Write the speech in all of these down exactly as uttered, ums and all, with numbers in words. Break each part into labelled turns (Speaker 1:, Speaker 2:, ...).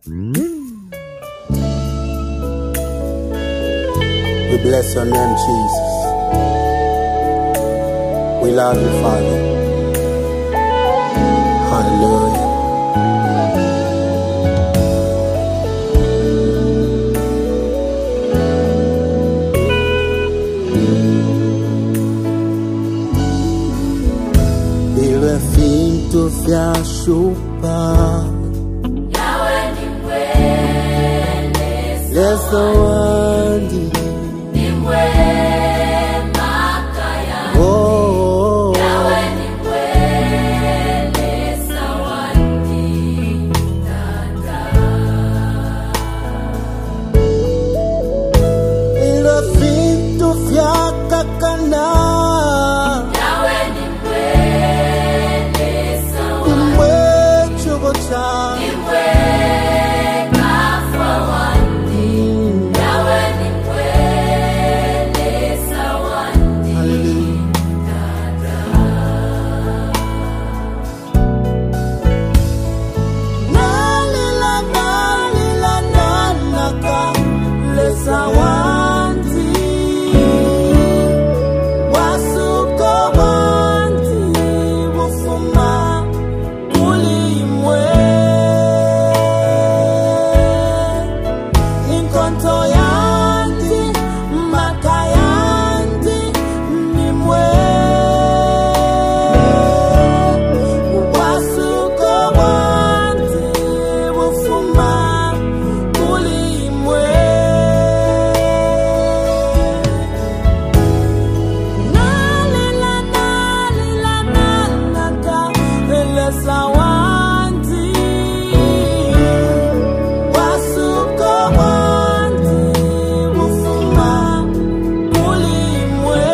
Speaker 1: We bless your name, Jesus. We love you, Father. Hallelujah. Vile vinto vya shupa
Speaker 2: Yawe ni mwele
Speaker 1: Lesa wandi
Speaker 2: ni mwema kaya
Speaker 1: Oh
Speaker 2: Yawe ni mwele sawandi dada
Speaker 1: Vile vinto vya kakana
Speaker 2: Yawe ni mwele sawandi
Speaker 1: Mwe chugocha
Speaker 2: ni mwema fawandi Yawe ni mwele sawandi
Speaker 1: Hallelujah. Nalila nalila nanaka Lesa wandi Wasuko wandi Wufuma Ulimwe Inkonto yandi Makayandi Nimwe Wasuko wandi Wufuma Ulimwe Nalila nalila nanaka Lesa wandi Wasuko wandi Wufuma Ulimwe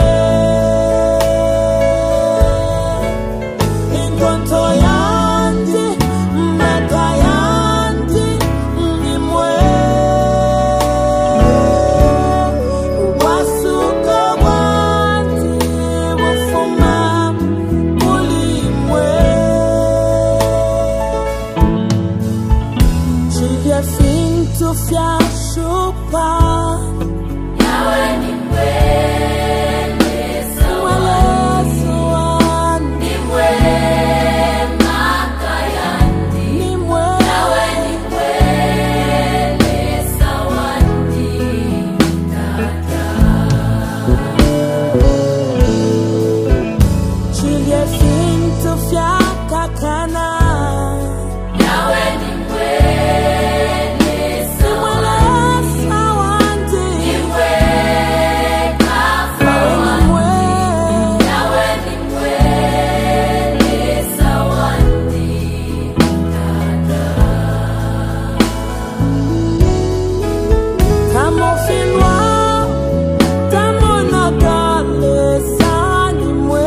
Speaker 1: Inkonto yandi Makayandi Nimwe Wasuko wandi Wufuma Ulimwe Chivya fintu fya shupa
Speaker 2: Yawe ni mwele sawandi
Speaker 1: Mwelezo wandi
Speaker 2: ni mwema kayandi
Speaker 1: Nimwe
Speaker 2: Yawe ni mwele sawandi dada
Speaker 1: Chivya fintu fya kakana
Speaker 2: Yawe ni mwele sawandi
Speaker 1: Mwelezo wandi
Speaker 2: ni mwema fawandi Yawe ni mwele sawandi dada
Speaker 1: Tamo filwa Tamo nakale sani mwe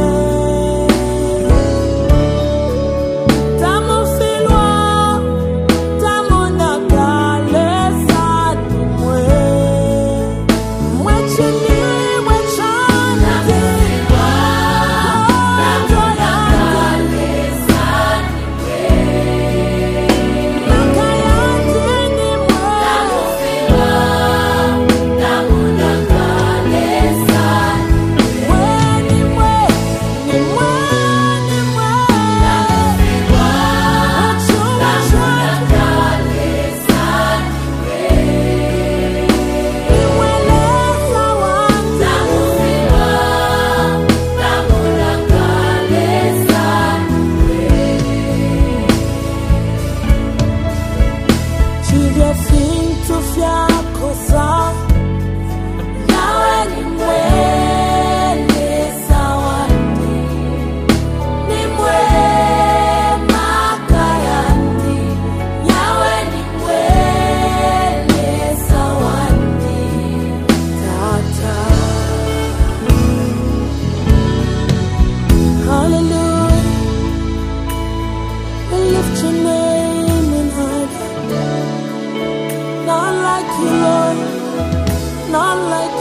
Speaker 1: Tamo filwa Tamo nakale sani mwe Mwe chini mwe chani Ojo yandi Makayandi ni mwe Not like